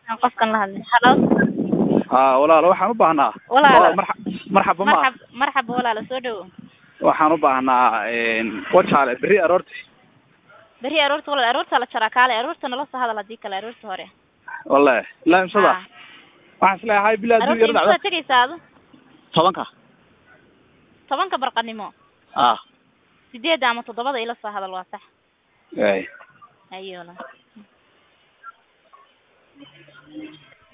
قف كان لها خلاص ولا waxaan u baahnaa marxaba walaalo soo dhawo waxaan u baahnaa wajaale bari aroorta walaal aroorta la jaraa kaale aroorta nala soo hadal hadii kale aroorta hore wallahi la imsada waxaan isleeyahay bilaa dib yar dhacdo tagaysaado 10ka barqanimo 8 ama 7 ila soo hadal waa sax ayola